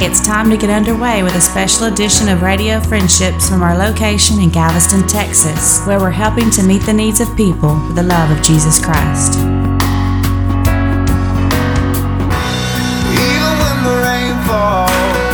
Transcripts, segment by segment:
It's time to get underway with a special edition of Radio Friendships from our location in Galveston, Texas, where we're helping to meet the needs of people with the love of Jesus Christ. Even when the rain falls,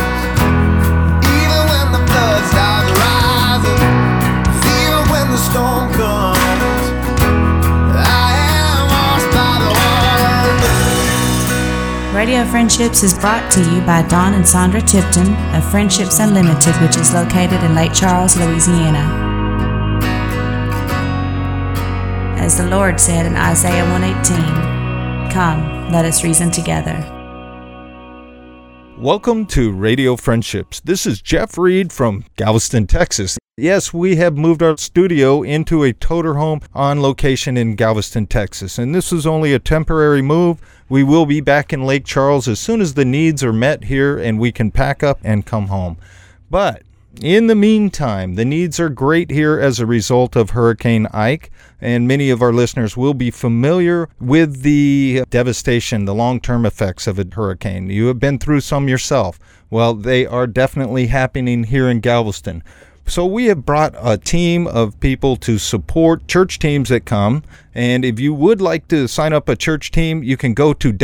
even when the flood starts rising, even when the storm comes, I am washed by the water. Radio Friendships is brought to you by Don and Sandra Tipton of Friendships Unlimited, which is located in Lake Charles, Louisiana. As the Lord said in Isaiah 1:18, "Come, let us reason together." Welcome to Radio Friendships. This is Jeff Reed from Galveston, Texas. Yes, we have moved our studio into a toter home on location in Galveston, Texas, and this is only a temporary move. We will be back in Lake Charles as soon as the needs are met here and we can pack up and come home. But in the meantime, the needs are great here as a result of Hurricane Ike, and many of our listeners will be familiar with the devastation, the long-term effects of a hurricane. You have been through some yourself. Well, they are definitely happening here in Galveston. So we have brought a team of people to support church teams that come. And if you would like to sign up a church team, you can go to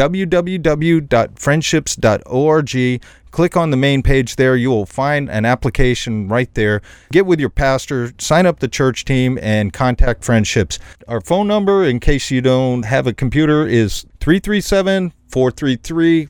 www.friendships.org. Click on the main page there. You will find an application right there. Get with your pastor, sign up the church team, and contact Friendships. Our phone number, in case you don't have a computer, is 337-433-5022,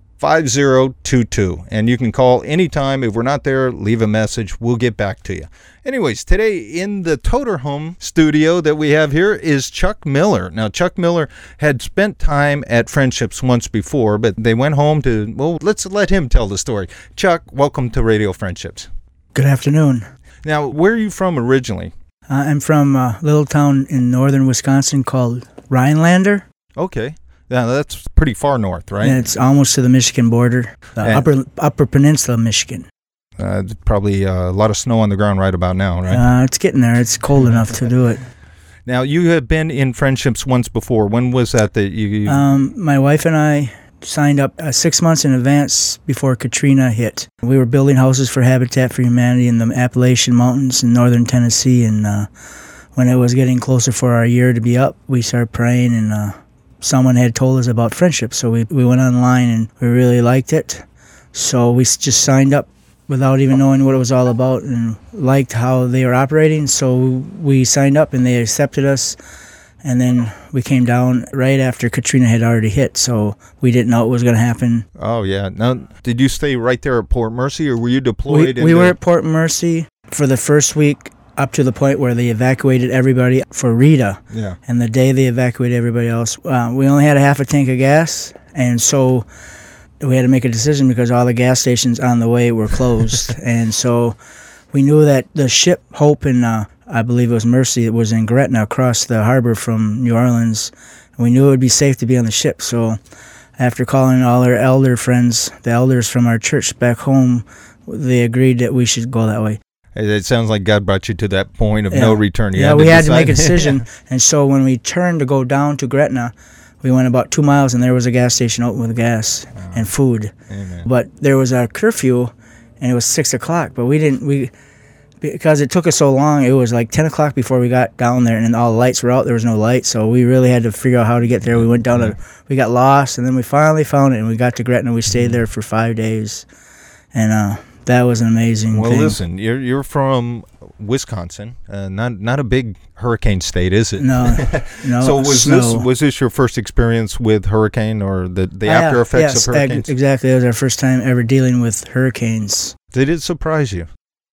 and you can call anytime. If we're not there, leave a message. We'll get back to you. Anyways, today in the Toter Home studio that we have here is Chuck Miller. Now, Chuck Miller had spent time at Friendships once before, but they went home to, well, let's let him tell the story. Chuck, welcome to Radio Friendships. Good afternoon. Now, where are you from originally? I'm from a little town in northern Wisconsin called Rhinelander. Okay. Now, that's pretty far north, right? And it's almost to the Michigan border, the upper peninsula of Michigan. Probably a lot of snow on the ground right about now, right? It's getting there. It's cold enough to do it. Now, you have been in Friendships once before. When was that you... My wife and I signed up 6 months in advance before Katrina hit. We were building houses for Habitat for Humanity in the Appalachian Mountains in northern Tennessee, and when it was getting closer for our year to be up, we started praying, and someone had told us about Friendships, so we went online, and we really liked it. So we just signed up without even knowing what it was all about and liked how they were operating. So we signed up, and they accepted us. And then we came down right after Katrina had already hit, so we didn't know what was going to happen. Oh, yeah. Now, did you stay right there at Port Mercy, or were you deployed? We were at Port Mercy for the first week, up to the point where they evacuated everybody for Rita. Yeah. And the day they evacuated everybody else, we only had a half a tank of gas, and so we had to make a decision because all the gas stations on the way were closed. And so we knew that the ship Hope and I believe it was Mercy, it was in Gretna across the harbor from New Orleans. And we knew it would be safe to be on the ship. So after calling all our elder friends, the elders from our church back home, they agreed that we should go that way. It sounds like God brought you to that point of no return. We had to make a decision. And so when we turned to go down to Gretna, we went about 2 miles, and there was a gas station open with gas and food. Amen. But there was a curfew, and it was 6 o'clock. But because it took us so long, it was like 10 o'clock before we got down there, and all the lights were out. There was no light, so we really had to figure out how to get there. We went down we got lost, and then we finally found it, and we got to Gretna. We stayed there for 5 days, and that was an amazing thing. Well, listen, you're from Wisconsin, not a big hurricane state, is it? No. So was this your first experience with hurricane or the after effects of hurricanes? Exactly. It was our first time ever dealing with hurricanes. Did it surprise you?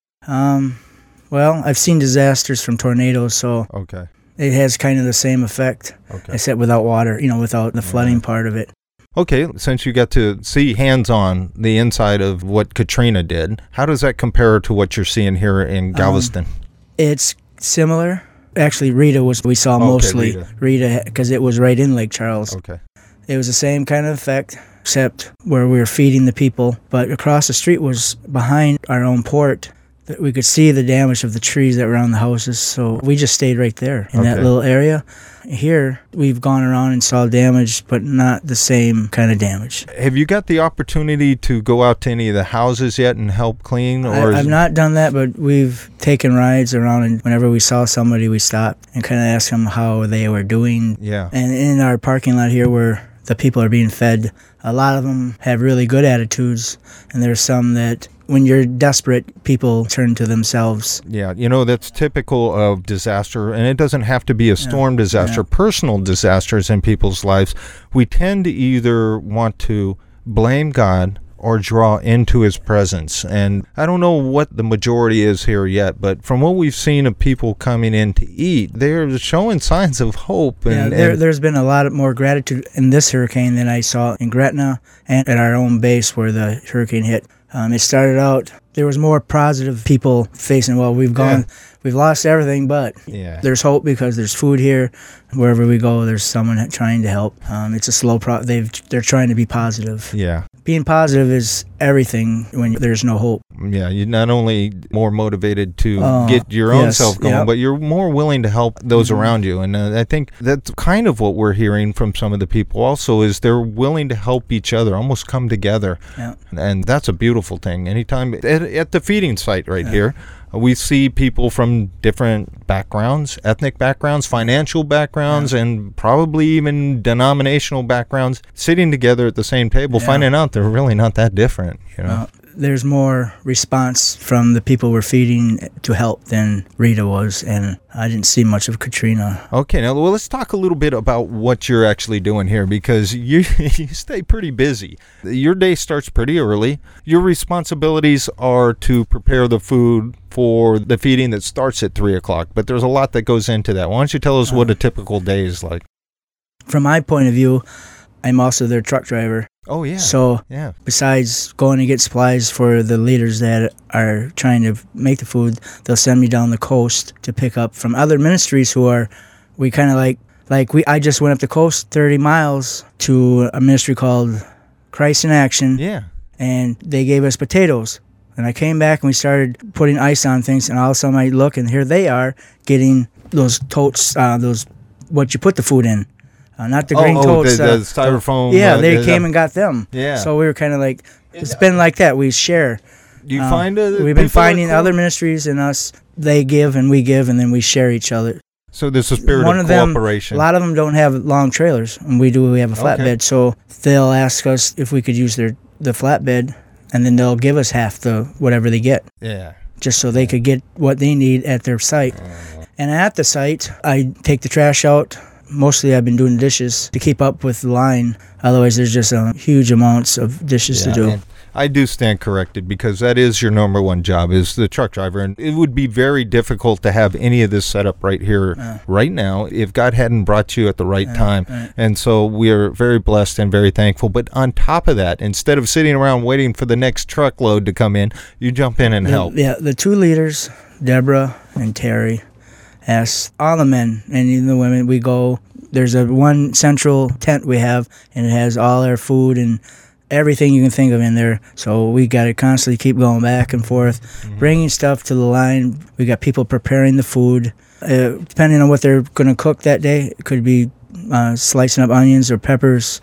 Well, I've seen disasters from tornadoes, so okay, it has kind of the same effect, except without water, without the flooding part of it. Okay, since you got to see hands-on the inside of what Katrina did, how does that compare to what you're seeing here in Galveston? It's similar. Actually, Rita we saw mostly. Rita, because it was right in Lake Charles. Okay. It was the same kind of effect, except where we were feeding the people. But across the street was behind our own port. we could see the damage of the trees that were on the houses, so we just stayed right there in that little area. Here, we've gone around and saw damage, but not the same kind of damage. Have you got the opportunity to go out to any of the houses yet and help clean? I've not done that, but we've taken rides around, and whenever we saw somebody, we stopped and kind of asked them how they were doing. Yeah. And in our parking lot here where the people are being fed, a lot of them have really good attitudes, and there's some that when you're desperate, people turn to themselves. Yeah, that's typical of disaster, and it doesn't have to be a storm disaster. Personal disasters in people's lives, we tend to either want to blame God or draw into his presence. And I don't know what the majority is here yet, but from what we've seen of people coming in to eat, they're showing signs of hope. And there's been a lot more gratitude in this hurricane than I saw in Gretna and at our own base where the hurricane hit. It started out, there was more positive people facing, we've lost everything, but there's hope because there's food here. Wherever we go, there's someone trying to help. It's a slow they're trying to be positive. Yeah. Being positive is everything when there's no hope. Yeah, you're not only more motivated to get your own self going, but you're more willing to help those around you. And I think that's kind of what we're hearing from some of the people also is they're willing to help each other, almost come together. Yeah. And that's a beautiful thing. Anytime at the feeding site right here, we see people from different backgrounds, ethnic backgrounds, financial backgrounds, and probably even denominational backgrounds sitting together at the same table, finding out they're really not that different. There's more response from the people we're feeding to help than Rita was, and I didn't see much of Katrina. Okay, now let's talk a little bit about what you're actually doing here, because you stay pretty busy. Your day starts pretty early. Your responsibilities are to prepare the food for the feeding that starts at 3 o'clock, but there's a lot that goes into that. Why don't you tell us what a typical day is like? From my point of view, I'm also their truck driver. Oh, yeah. So besides going to get supplies for the leaders that are trying to make the food, they'll send me down the coast to pick up from other ministries we kind of I just went up the coast 30 miles to a ministry called Christ in Action. Yeah. And they gave us potatoes. And I came back and we started putting ice on things, and all of a sudden I look and here they are getting those totes, what you put the food in. Not the green totes. The styrofoam. They came and got them. Yeah. So we were kind of like, it's been like that. We share. You find we've been finding other ministries and us. They give and we give, and then we share each other. So there's a spirit of cooperation. A lot of them don't have long trailers, and we have a flatbed. So they'll ask us if we could use the flatbed, and then they'll give us half the whatever they get. Yeah. Just so they could get what they need at their site. And at the site, I take the trash out. Mostly I've been doing dishes to keep up with the line. Otherwise, there's just huge amounts of dishes to do. I do stand corrected, because that is your number one job, is the truck driver. And it would be very difficult to have any of this set up right here, right now, if God hadn't brought you at the right time. And so we are very blessed and very thankful. But on top of that, instead of sitting around waiting for the next truckload to come in, you jump in and help. Yeah, the two leaders, Deborah and Terry, ask all the men and even the women, we go, there's one central tent we have, and it has all our food and everything you can think of in there. So we got to constantly keep going back and forth, bringing stuff to the line. We got people preparing the food. Depending on what they're going to cook that day, it could be slicing up onions or peppers.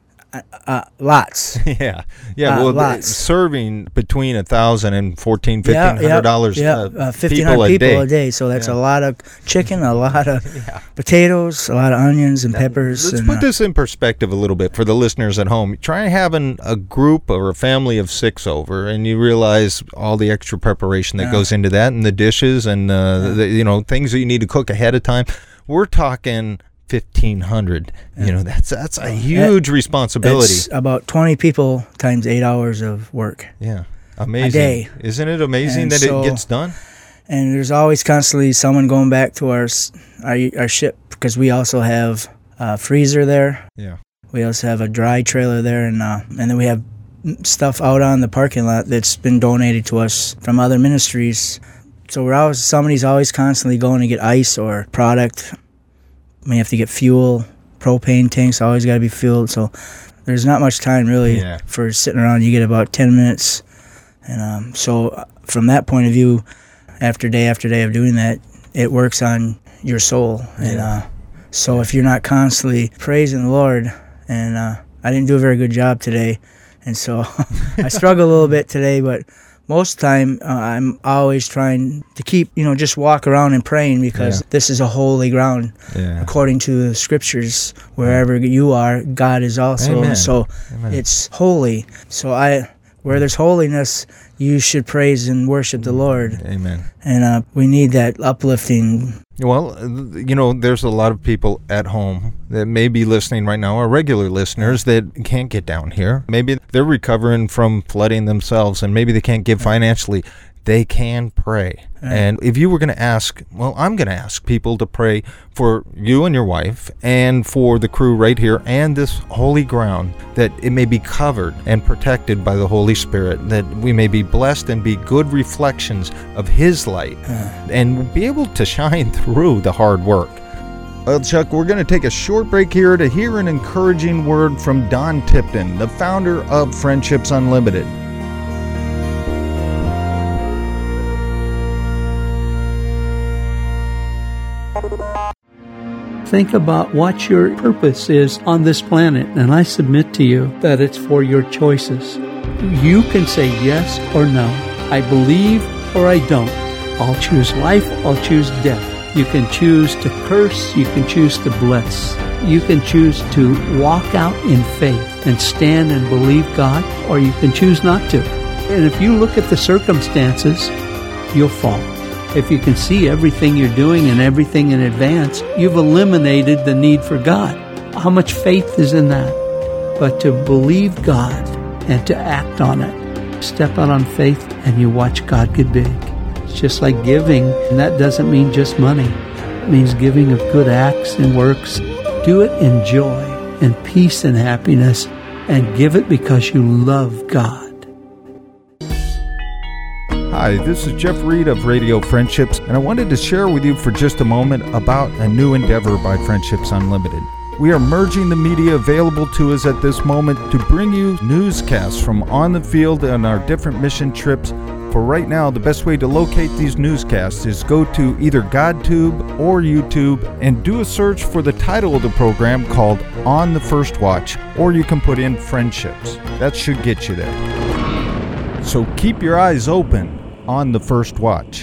Lots. Lots. Serving between $1,000 and $1,400, $1,500 1,500 people a day. So that's a lot of chicken, a lot of potatoes, a lot of onions and peppers. Let's put this in perspective a little bit for the listeners at home. Try having a group or a family of 6 over, and you realize all the extra preparation that goes into that, and the dishes and the things that you need to cook ahead of time. We're talking 1,500. That's a huge responsibility. It's about 20 people times 8 hours of work. Yeah, amazing. A day. Isn't it amazing it gets done? And there's always constantly someone going back to our ship, because we also have a freezer there. Yeah. We also have a dry trailer there, and then we have stuff out on the parking lot that's been donated to us from other ministries. So somebody's always constantly going to get ice or product. We have to get fuel. Propane tanks always got to be filled. So there's not much time really for sitting around. You get about 10 minutes And so from that point of view, after day of doing that, it works on your soul. And so if you're not constantly praising the Lord, and I didn't do a very good job today, and so I struggle a little bit today, but most of the time I'm always trying to keep, just walk around and praying, because this is a holy ground. According to the scriptures, wherever you are, God is also. Amen. So it's holy. So where there's holiness, you should praise and worship the Lord. Amen. And we need that uplifting. Well, there's a lot of people at home that may be listening right now, or regular listeners that can't get down here. Maybe they're recovering from flooding themselves, and maybe they can't give financially. They can pray. And if you were going to ask, I'm going to ask people to pray for you and your wife, and for the crew right here, and this holy ground, that it may be covered and protected by the Holy Spirit, that we may be blessed and be good reflections of His light, and be able to shine through the hard work. Well, Chuck, we're going to take a short break here to hear an encouraging word from Don Tipton, the founder of Friendships Unlimited. Think about what your purpose is on this planet, and I submit to you that it's for your choices. You can say yes or no. I believe or I don't. I'll choose life, I'll choose death. You can choose to curse, you can choose to bless. You can choose to walk out in faith and stand and believe God, or you can choose not to. And if you look at the circumstances, you'll fall. If you can see everything you're doing and everything in advance, you've eliminated the need for God. How much faith is in that? But to believe God and to act on it. Step out on faith and you watch God get big. It's just like giving, and that doesn't mean just money. It means giving of good acts and works. Do it in joy and peace and happiness, and give it because you love God. Hi, this is Jeff Reed of Radio Friendships, and I wanted to share with you for just a moment about a new endeavor by Friendships Unlimited. We are merging the media available to us at this moment to bring you newscasts from on the field and our different mission trips. For right now, the best way to locate these newscasts is go to either GodTube or YouTube and do a search for the title of the program called On the First Watch, or you can put in Friendships. That should get you there. So keep your eyes open on the First Watch.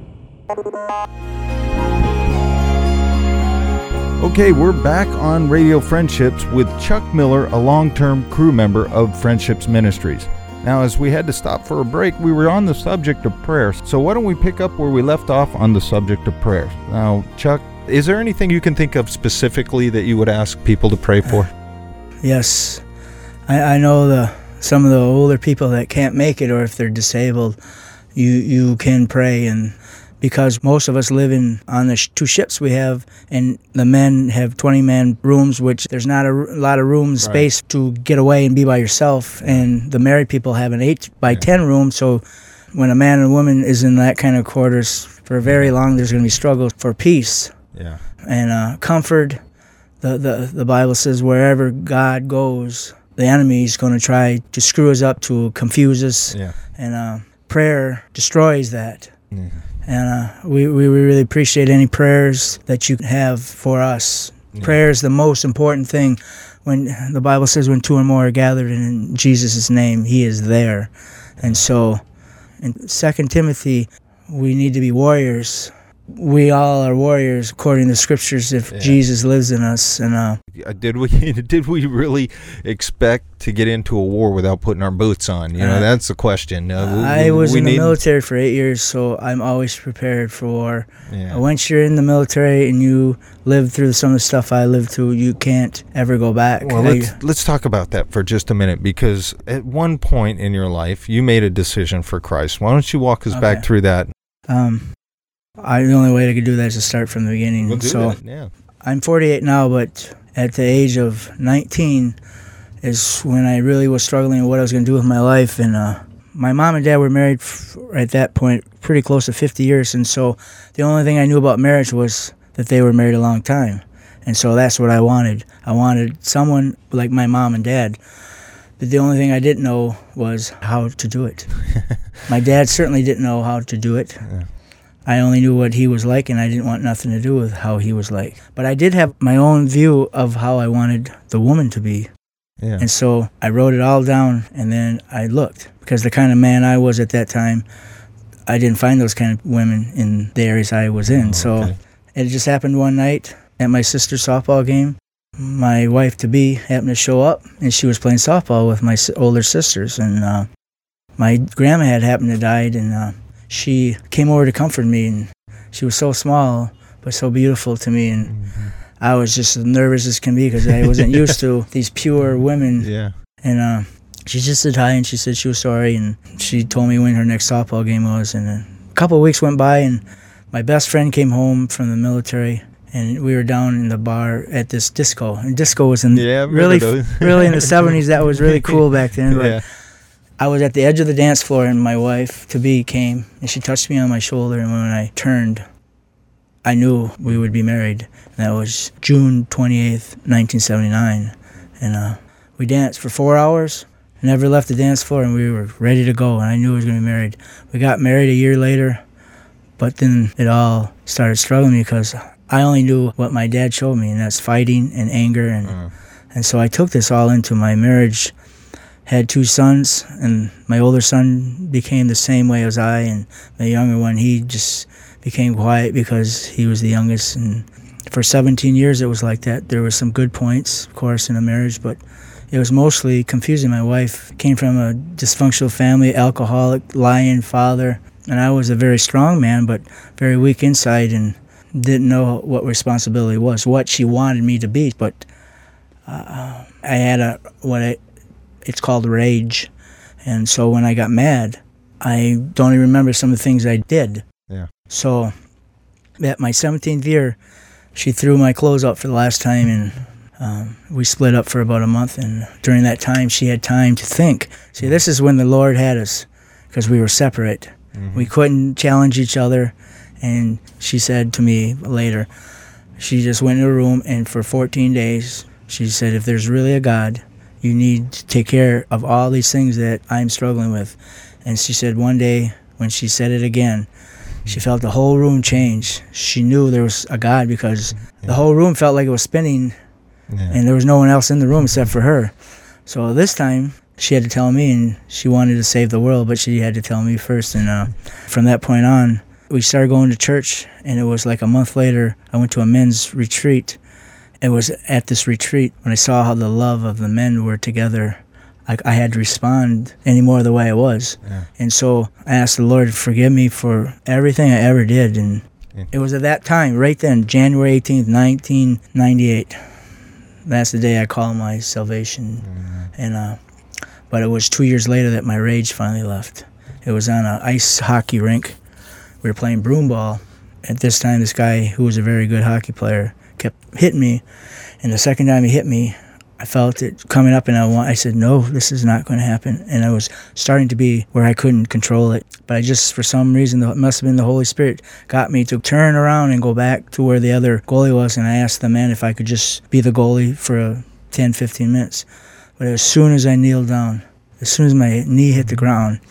Okay, we're back on Radio Friendships with Chuck Miller, a long-term crew member of Friendships Ministries. Now, as we had to stop for a break, we were on the subject of prayer. So why don't we pick up where we left off on the subject of prayer? Now, Chuck, is there anything you can think of specifically that you would ask people to pray for? Yes. I know some of the older people that can't make it, or if they're disabled, you can pray. And because most of us live on the two ships we have, and the men have 20-man rooms, which there's not a lot of room space to get away and be by yourself. And the married people have an 8x10 room, so when a man and a woman is in that kind of quarters for very long, there's going to be struggles for peace and comfort. The Bible says wherever God goes, the enemy is going to try to screw us up, to confuse us, and prayer destroys that. And we really appreciate any prayers that you have for us. Prayer is the most important thing. When the Bible says when two or more are gathered in Jesus' name, He is there. And so in 2 Timothy, we need to be warriors. We all are warriors according to the scriptures if Jesus lives in us. And did we really expect to get into a war without putting our boots on? That's the question. I was in the military for 8 years, so I'm always prepared for war. Once you're in the military and you live through some of the stuff I lived through, you can't ever go back. Well, let's talk about that for just a minute, because at one point in your life, you made a decision for Christ. Why don't you walk us back through that? The only way I could do that is to start from the beginning. We'll do that, yeah. I'm 48 now, but at the age of 19 is when I really was struggling with what I was going to do with my life. And my mom and dad were married at that point pretty close to 50 years, and so the only thing I knew about marriage was that they were married a long time. And so that's what I wanted. I wanted someone like my mom and dad. But the only thing I didn't know was how to do it. My dad certainly didn't know how to do it. Yeah. I only knew what he was like, and I didn't want nothing to do with how he was like. But I did have my own view of how I wanted the woman to be. Yeah. And so I wrote it all down, and then I looked. Because the kind of man I was at that time, I didn't find those kind of women in the areas I was in. So it just happened one night at my sister's softball game. My wife-to-be happened to show up, and she was playing softball with my older sisters. And my grandma had happened to die, and she came over to comfort me. And she was so small, but so beautiful to me. And I was just as nervous as can be because I wasn't used to these pure women. Yeah. And she just said hi, and she said she was sorry, and she told me when her next softball game was. And a couple of weeks went by, and my best friend came home from the military, and we were down in the bar at this disco. And disco was in really in the 70s. That was really cool back then. But Yeah. I was at the edge of the dance floor, and my wife-to-be came, and she touched me on my shoulder, and when I turned, I knew we would be married. And that was June 28th, 1979. And we danced for 4 hours, never left the dance floor, and we were ready to go, and I knew we was going to be married. We got married a year later, but then it all started struggling me because I only knew what my dad showed me, and that's fighting and anger. And so I took this all into my marriage. Had 2 sons, and my older son became the same way as I, and the younger one, he just became quiet because he was the youngest. And for 17 years it was like that. There were some good points, of course, in a marriage, but it was mostly confusing. My wife came from a dysfunctional family, alcoholic, lying father, and I was a very strong man, but very weak inside and didn't know what responsibility was, what she wanted me to be. But I had it's called rage. And so when I got mad, I don't even remember some of the things I did. Yeah. So at my 17th year, she threw my clothes out for the last time, and we split up for about a month. And during that time, she had time to think. See, this is when the Lord had us, because we were separate. We couldn't challenge each other. And she said to me later, she just went in a room, and for 14 days, she said, if there's really a God, you need to take care of all these things that I'm struggling with. And she said one day, when she said it again, she felt the whole room change. She knew there was a God because the whole room felt like it was spinning, and there was no one else in the room except for her. So this time, she had to tell me, and she wanted to save the world, but she had to tell me first. And from that point on, we started going to church, and it was like a month later, I went to a men's retreat. It was at this retreat when I saw how the love of the men were together. I had to respond any more the way I was. Yeah. And so I asked the Lord to forgive me for everything I ever did. And it was at that time, right then, January 18th, 1998. That's the day I called my salvation. And but it was 2 years later that my rage finally left. It was on an ice hockey rink. We were playing broomball. At this time, this guy, who was a very good hockey player, kept hitting me. And the second time he hit me, I felt it coming up, and I said, no, this is not going to happen. And I was starting to be where I couldn't control it. But I just, for some reason, it must have been the Holy Spirit, got me to turn around and go back to where the other goalie was. And I asked the man if I could just be the goalie for 10, 15 minutes. But as soon as I kneeled down, as soon as my knee hit the ground,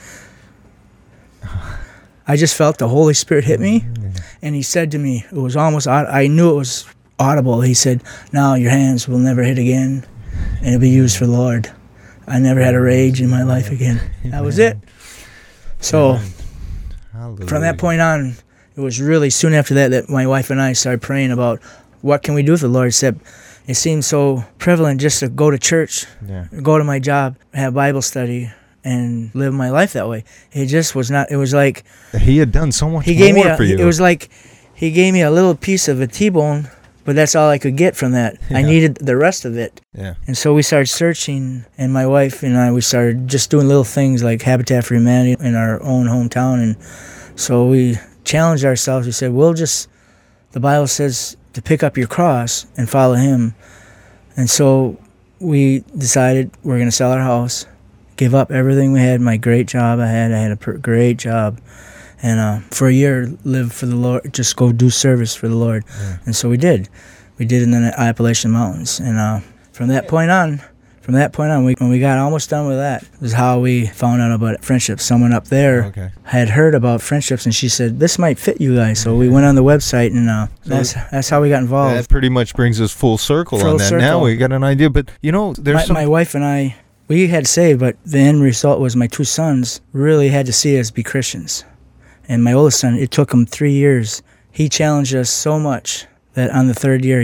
I just felt the Holy Spirit hit me. And he said to me, it was almost, I knew it was audible. He said, now your hands will never hit again, and it'll be used for the Lord. I never had a rage in my life again. That was it. So from that point on, it was really soon after that my wife and I started praying about what can we do for the Lord, except it seemed so prevalent just to go to church, go to my job, have Bible study, and live my life that way. It just was not, it was like he had done so much for you. It was like he gave me a little piece of a T-bone, but that's all I could get from that. I needed the rest of it. Yeah. And so we started searching, and my wife and I, we started just doing little things like Habitat for Humanity in our own hometown. And so we challenged ourselves. We said, the Bible says to pick up your cross and follow him. And so we decided we're going to sell our house, give up everything we had, my great job I had a great job. And for a year, live for the Lord, just go do service for the Lord. Yeah. And so we did. We did in the Appalachian Mountains. And from that point on, from that point on, when we got almost done with that, is how we found out about friendships. Someone up there had heard about friendships, and she said, this might fit you guys. So we went on the website, and that's how we got involved. That pretty much brings us full circle on that. Now we got an idea. But, there's my wife and I, we had saved, but the end result was my 2 sons really had to see us be Christians. And my oldest son, it took him 3 years. He challenged us so much that on the 3rd year,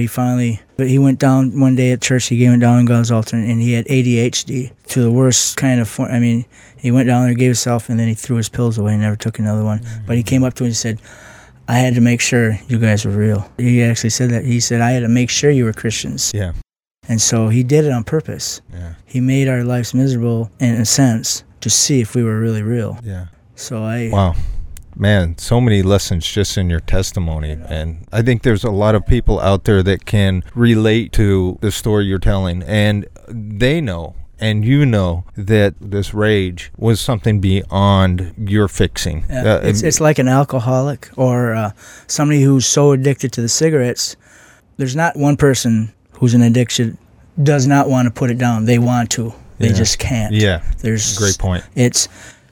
he went down one day at church. He went down in God's altar, and he had ADHD to the worst kind of form. I mean, he went down there, gave himself, and then he threw his pills away and never took another one. Mm-hmm. But he came up to me and said, I had to make sure you guys were real. He actually said that. He said, I had to make sure you were Christians. Yeah. And so he did it on purpose. Yeah. He made our lives miserable, in a sense, to see if we were really real. Yeah. So Wow. Man, so many lessons just in your testimony. And I think there's a lot of people out there that can relate to the story you're telling. And they know, and you know, that this rage was something beyond your fixing. Yeah. It's like an alcoholic or somebody who's so addicted to the cigarettes. There's not one person who's in addiction does not want to put it down. They want to. They just can't. Yeah, great point. It's...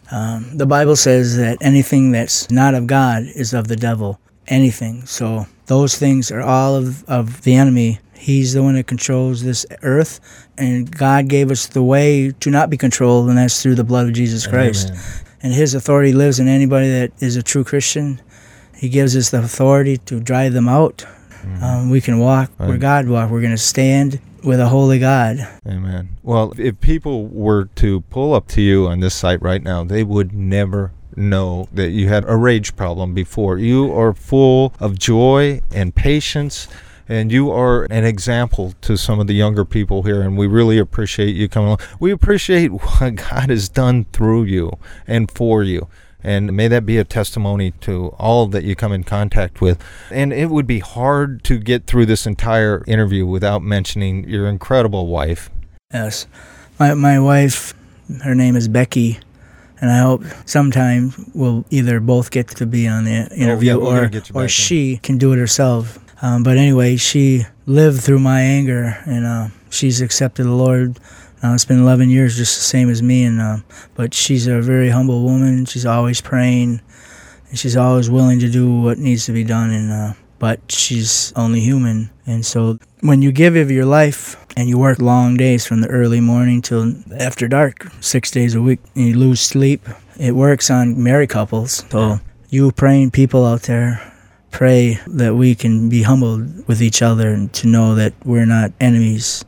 the Bible says that anything that's not of God is of the devil. Anything. So those things are all of the enemy. He's the one that controls this earth, and God gave us the way to not be controlled, and that's through the blood of Jesus Christ. Amen. And his authority lives in anybody that is a true Christian. He gives us the authority to drive them out. Mm-hmm. We can walk where God walked. We're going to stand with a holy God. Amen. Well, if people were to pull up to you on this site right now, they would never know that you had a rage problem before. You are full of joy and patience, and you are an example to some of the younger people here, and we really appreciate you coming along. We appreciate what God has done through you and for you. And may that be a testimony to all that you come in contact with. And it would be hard to get through this entire interview without mentioning your incredible wife. Yes. My wife, her name is Becky, and I hope sometime we'll either both get to be on the interview or she can do it herself. But anyway, she lived through my anger, and she's accepted the Lord. It's been 11 years, just the same as me, but she's a very humble woman. She's always praying, and she's always willing to do what needs to be done. But she's only human, and so when you give of your life and you work long days from the early morning till after dark, 6 days a week, and you lose sleep, it works on married couples. So you praying people out there, pray that we can be humbled with each other and to know that we're not enemies.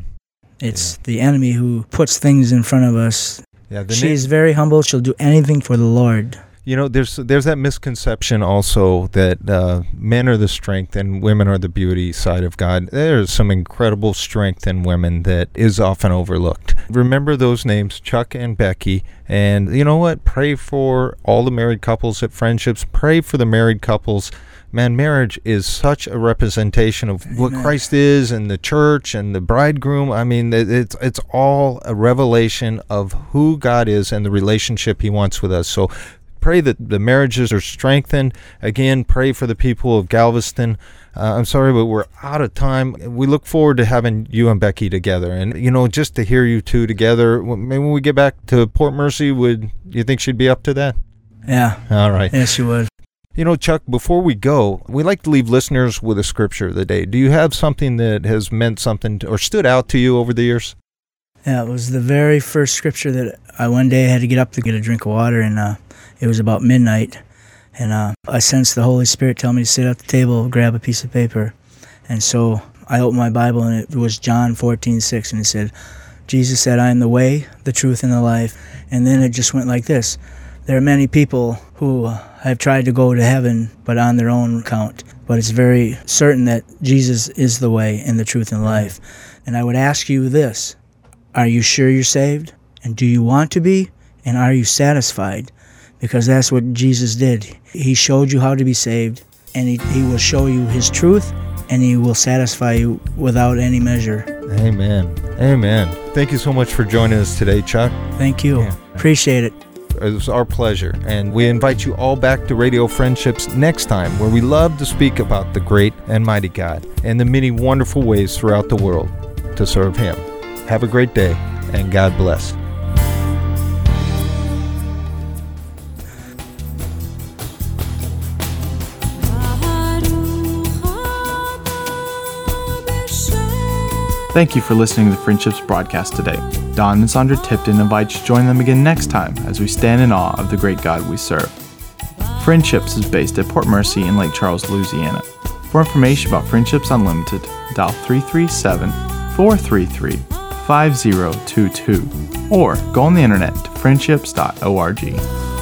It's the enemy who puts things in front of us. Yeah, she's very humble. She'll do anything for the Lord. There's that misconception also that men are the strength and women are the beauty side of God. There's some incredible strength in women that is often overlooked. Remember those names, Chuck and Becky. And you know what? Pray for all the married couples at Friendships. Pray for the married couples. Man, marriage is such a representation of what Christ is and the church and the bridegroom. I mean, it's all a revelation of who God is and the relationship he wants with us. So pray that the marriages are strengthened. Again, pray for the people of Galveston. I'm sorry, but we're out of time. We look forward to having you and Becky together. And, just to hear you two together, maybe when we get back to Port Mercy, would you think she'd be up to that? Yeah. All right. Yes, she would. Chuck, before we go, we like to leave listeners with a scripture of the day. Do you have something that has meant something or stood out to you over the years? Yeah, it was the very first scripture that I one day had to get up to get a drink of water, and it was about midnight. And I sensed the Holy Spirit tell me to sit at the table, grab a piece of paper. And so I opened my Bible, and it was John 14:6, and it said, Jesus said, I am the way, the truth, and the life. And then it just went like this. There are many people who have tried to go to heaven, but on their own account. But it's very certain that Jesus is the way and the truth and life. And I would ask you this. Are you sure you're saved? And do you want to be? And are you satisfied? Because that's what Jesus did. He showed you how to be saved, and he will show you his truth, and he will satisfy you without any measure. Amen. Amen. Thank you so much for joining us today, Chuck. Thank you. Yeah. Appreciate it. It was our pleasure, and we invite you all back to Radio Friendships next time, where we love to speak about the great and mighty God and the many wonderful ways throughout the world to serve Him. Have a great day, and God bless. Thank you for listening to the Friendships broadcast today. Don and Sandra Tipton invite you to join them again next time as we stand in awe of the great God we serve. Friendships is based at Port Mercy in Lake Charles, Louisiana. For information about Friendships Unlimited, dial 337-433-5022 or go on the internet to friendships.org.